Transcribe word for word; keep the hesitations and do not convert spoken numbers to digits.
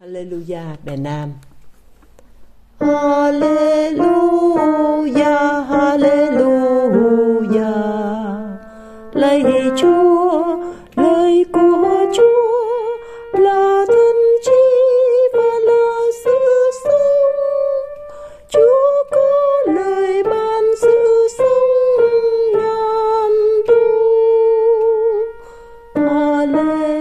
Hallelujah bài nam. Hallelujah, hallelujah. Lạy Chúa, lời của Chúa là thân chí và là sự sống. Chúa có lời ban sự sống ngàn thu. Hallelujah.